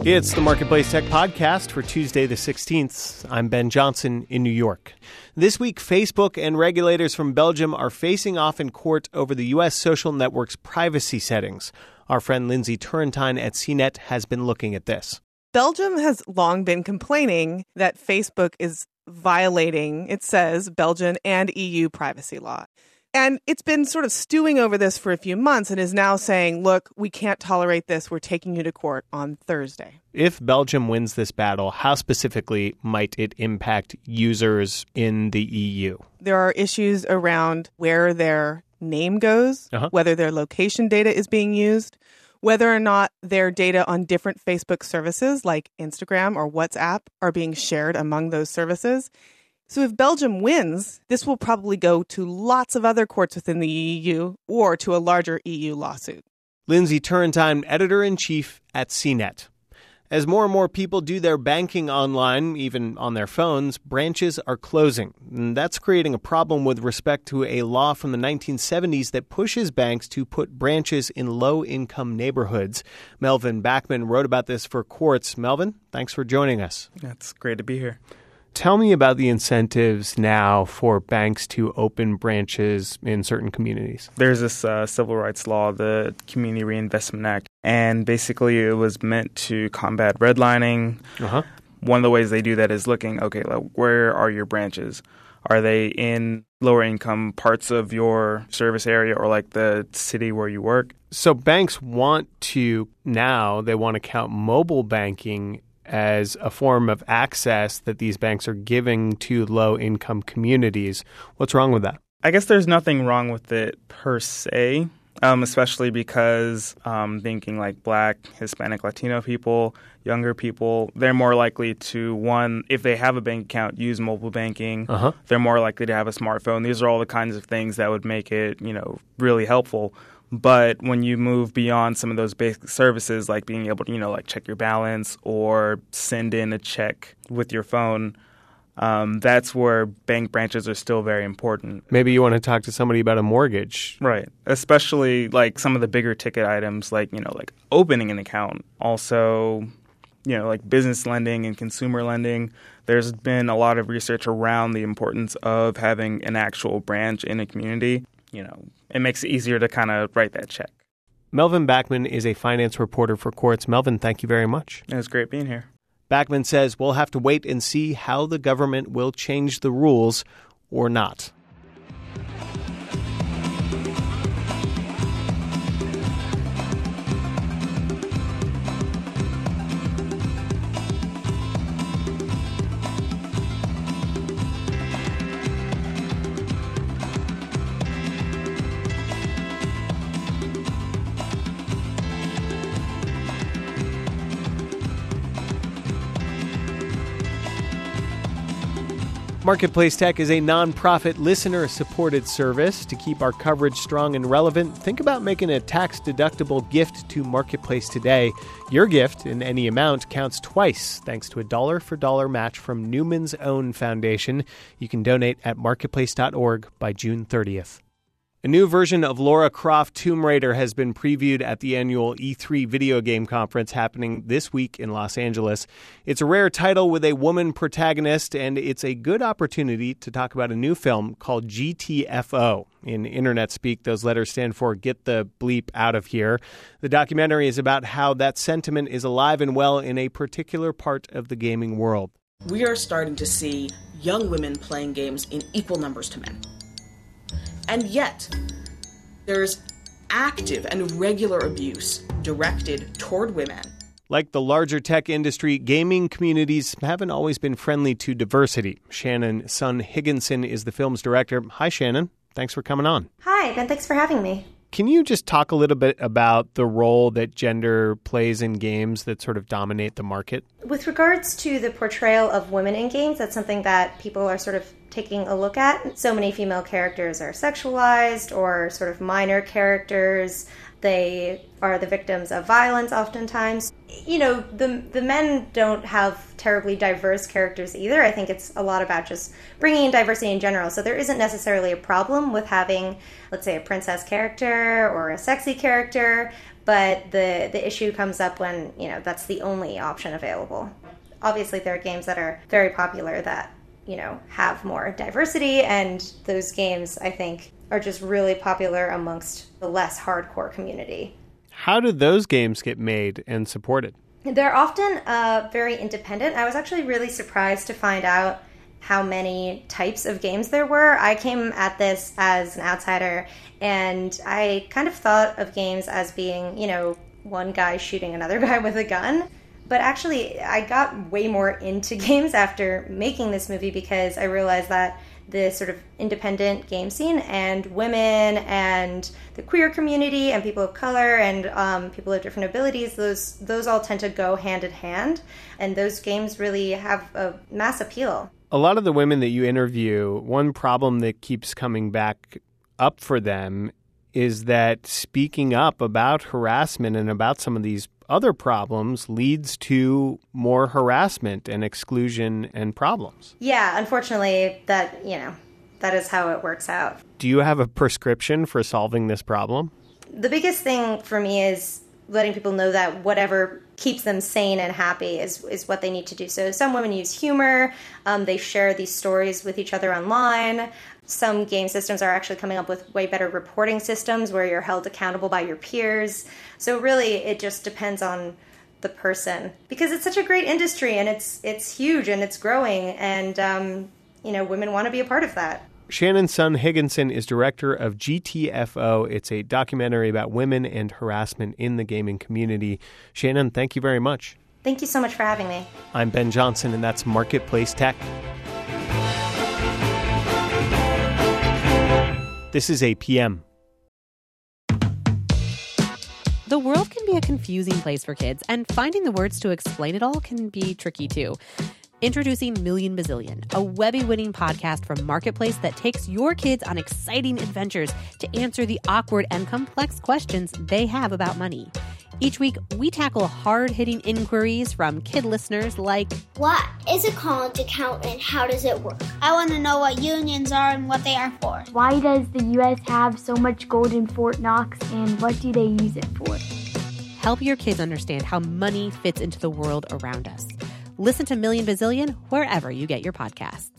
It's the Marketplace Tech Podcast for Tuesday the 16th. I'm Ben Johnson in New York. This week, Facebook and regulators from Belgium are facing off in court over the U.S. social network's privacy settings. Our friend Lindsay Turrentine at CNET has been looking at this. Belgium has long been complaining that Facebook is violating, it says, Belgian and EU privacy law. And it's been sort of stewing over this for a few months and is now saying, look, we can't tolerate this. We're taking you to court on Thursday. If Belgium wins this battle, how specifically might it impact users in the EU? There are issues around where their name goes, whether their location data is being used, whether or not their data on different Facebook services like Instagram or WhatsApp are being shared among those services. So if Belgium wins, this will probably go to lots of other courts within the EU or to a larger EU lawsuit. Lindsay Turrentine, editor-in-chief at CNET. As more and more people do their banking online, even on their phones, branches are closing. And that's creating a problem with respect to a law from the 1970s that pushes banks to put branches in low-income neighborhoods. Melvin Backman wrote about this for Quartz. Melvin, thanks for joining us. It's great to be here. Tell me about the incentives now for banks to open branches in certain communities. There's this civil rights law, the Community Reinvestment Act, and basically it was meant to combat redlining. One of the ways they do that is looking, okay, like, where are your branches? Are they in lower income parts of your service area or like the city where you work? So banks want to count mobile banking as a form of access that these banks are giving to low-income communities. What's wrong with that? I guess there's nothing wrong with it per se, especially because thinking like Black, Hispanic, Latino people, younger people, they're more likely to, one, if they have a bank account, use mobile banking. They're more likely to have a smartphone. These are all the kinds of things that would make it, really helpful. But when you move beyond some of those basic services, like being able to, check your balance or send in a check with your phone, that's where bank branches are still very important. Maybe you want to talk to somebody about a mortgage. Right. Especially like some of the bigger ticket items like opening an account. Also, like business lending and consumer lending. There's been a lot of research around the importance of having an actual branch in a community. It makes it easier to kind of write that check. Melvin Backman is a finance reporter for Quartz. Melvin, thank you very much. It was great being here. Backman says we'll have to wait and see how the government will change the rules or not. Marketplace Tech is a nonprofit listener-supported service. To keep our coverage strong and relevant, think about making a tax-deductible gift to Marketplace today. Your gift, in any amount, counts twice, thanks to a dollar-for-dollar match from Newman's Own Foundation. You can donate at marketplace.org by June 30th. A new version of Lara Croft Tomb Raider has been previewed at the annual E3 video game conference happening this week in Los Angeles. It's a rare title with a woman protagonist, and it's a good opportunity to talk about a new film called GTFO. In internet speak, those letters stand for Get the Bleep Out of Here. The documentary is about how that sentiment is alive and well in a particular part of the gaming world. We are starting to see young women playing games in equal numbers to men. And yet, there's active and regular abuse directed toward women. Like the larger tech industry, gaming communities haven't always been friendly to diversity. Shannon Sun Higginson is the film's director. Hi, Shannon. Thanks for coming on. Hi, Ben. Thanks for having me. Can you just talk a little bit about the role that gender plays in games that sort of dominate the market? With regards to the portrayal of women in games, that's something that people are sort of taking a look at. So many female characters are sexualized or sort of minor characters. They are the victims of violence oftentimes. You know, the men don't have terribly diverse characters either. I think it's a lot about just bringing in diversity in general. So there isn't necessarily a problem with having, let's say, a princess character or a sexy character. But the issue comes up when, that's the only option available. Obviously, there are games that are very popular that, have more diversity, and those games, I think, are just really popular amongst the less hardcore community. How do those games get made and supported? They're often very independent. I was actually really surprised to find out how many types of games there were. I came at this as an outsider, and I kind of thought of games as being, one guy shooting another guy with a gun. But actually, I got way more into games after making this movie because I realized that the sort of independent game scene and women and the queer community and people of color and people of different abilities, those all tend to go hand in hand. And those games really have a mass appeal. A lot of the women that you interview, one problem that keeps coming back up for them is that speaking up about harassment and about some of these other problems leads to more harassment and exclusion and problems. Yeah, unfortunately, that is how it works out. Do you have a prescription for solving this problem? The biggest thing for me is letting people know that whatever keeps them sane and happy is what they need to do. So some women use humor. They share these stories with each other online. Some game systems are actually coming up with way better reporting systems where you're held accountable by your peers. So really, it just depends on the person, because it's such a great industry and it's huge and it's growing, and women want to be a part of that. Shannon Sun Higginson is director of GTFO. It's a documentary about women and harassment in the gaming community. Shannon, thank you very much. Thank you so much for having me. I'm Ben Johnson, and that's Marketplace Tech. This is APM. The world can be a confusing place for kids, and finding the words to explain it all can be tricky too. Introducing Million Bazillion, a Webby-winning podcast from Marketplace that takes your kids on exciting adventures to answer the awkward and complex questions they have about money. Each week, we tackle hard-hitting inquiries from kid listeners like, what is a college account and how does it work? I want to know what unions are and what they are for. Why does the U.S. have so much gold in Fort Knox, and what do they use it for? Help your kids understand how money fits into the world around us. Listen to Million Bazillion wherever you get your podcasts.